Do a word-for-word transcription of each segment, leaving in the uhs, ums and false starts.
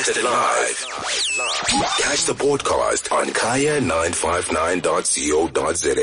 missed it live, catch the podcast on kaya nine five nine dot co dot za.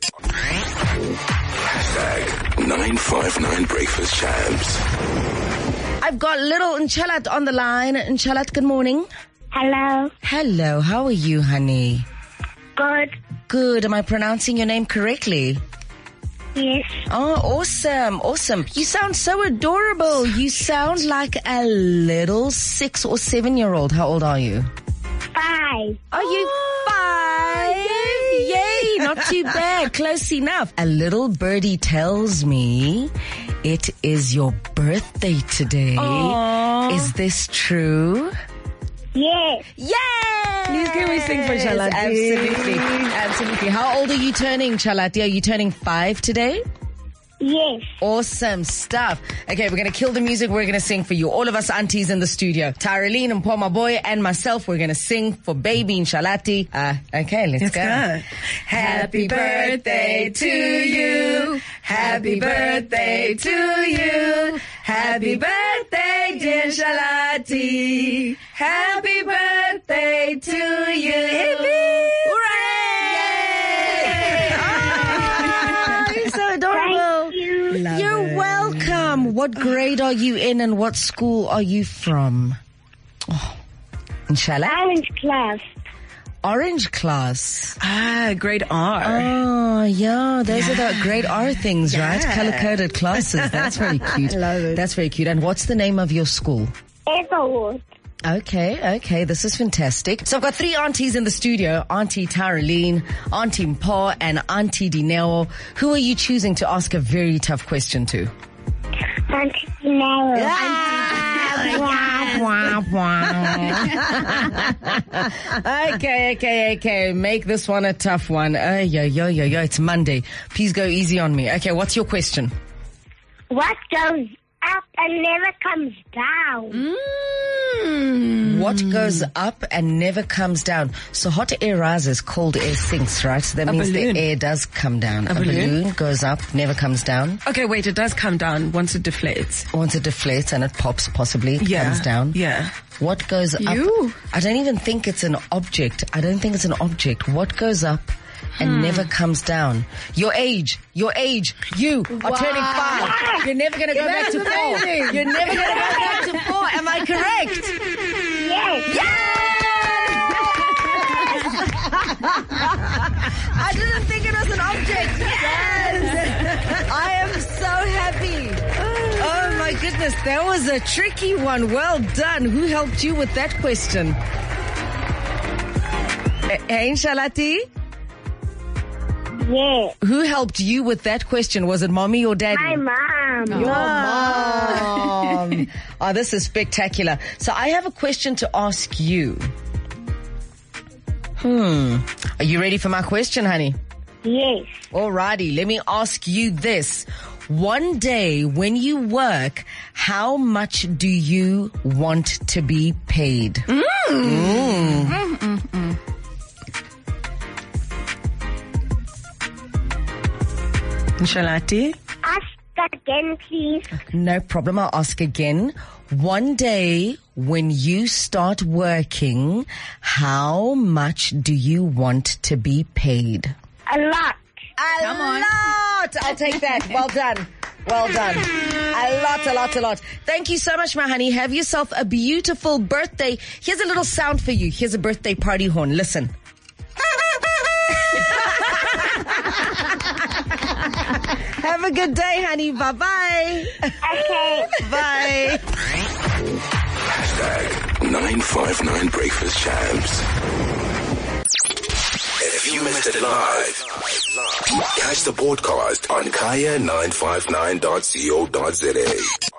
Hashtag nine five nine Breakfast Champs. I've got little Nchalat on the line. Nchalat, good morning. Hello. Hello, how are you, honey? Good. Good. Am I pronouncing your name correctly? Yes. Oh, awesome. Awesome. You sound so adorable. You sound like a little six or seven year old. How old are you? Five. Are you five? Yay. Yay. Not too bad. Close enough. A little birdie tells me it is your birthday today. Aww. Is this true? Yes. Yay! Please can we sing for Chalati? Absolutely. Absolutely. How old are you turning, Chalati? Are you turning five today? Yes. Awesome stuff. Okay, we're going to kill the music. We're going to sing for you. All of us aunties in the studio. Taraleen and Paul, my boy, and myself, we're going to sing for baby Nchalati. Uh, okay, let's, let's go. go. Happy birthday to you. Happy birthday to you. Happy birthday, dear Nchalati. Happy birthday to you. Hippie! Hooray! Oh, you're so adorable. Thank you. Love You're it. welcome. What grade are you in and what school are you from? Oh, Inshallah? Orange class. Orange class. Ah, grade R. Oh, yeah. Those Yeah. are the grade R things, right? Yeah. Color-coded classes. That's very cute. I love it. That's very cute. And what's the name of your school? Everwood. Okay, okay. This is fantastic. So I've got three aunties in the studio. Auntie Taraleen, Auntie Mpo, and Auntie Dineo. Who are you choosing to ask a very tough question to? Auntie Nero. Okay, okay, okay. Make this one a tough one. Oh, yo, yo, yo, yo. It's Monday. Please go easy on me. Okay, what's your question? What goes up and never comes down? Mm. What goes up and never comes down? So hot air rises, cold air sinks, right? So that A means balloon. the air does come down. A balloon? goes up, never comes down. Okay, wait, it does come down once it deflates. Once it deflates and it pops, possibly, it Yeah. comes down. Yeah. What goes You. up? I don't even think it's an object. I don't think it's an object. What goes up and never comes down? Your age. Your age. You are turning five. You're never going to go back to That's four. amazing. You're never going to go back to four. Am I correct? Yes. I didn't think it was an object. Yes. I am so happy. Oh my goodness. That was a tricky one. Well done. Who helped you with that question? Eh, Hey, Nchalati? Yes. Who helped you with that question? Was it mommy or daddy? My mom. Your mom. Oh, this is spectacular. So I have a question to ask you. Hmm. Are you ready for my question, honey? Yes. Alrighty, let me ask you this. One day when you work, how much do you want to be paid? Mm. Mm. Mm, mm, mm. Nchalati? Ask again, please. No problem, I'll ask again. One day when you start working, how much do you want to be paid? A lot. A lot! I'll take that. Well done. Well done. A lot, a lot, a lot. Thank you so much, my honey. Have yourself a beautiful birthday. Here's a little sound for you. Here's a birthday party horn. Listen. Have a good day, honey. Bye-bye. Okay. Bye. Hashtag nine five nine Breakfast Champs. If you missed it live, catch the podcast on kaya nine five nine dot co dot za.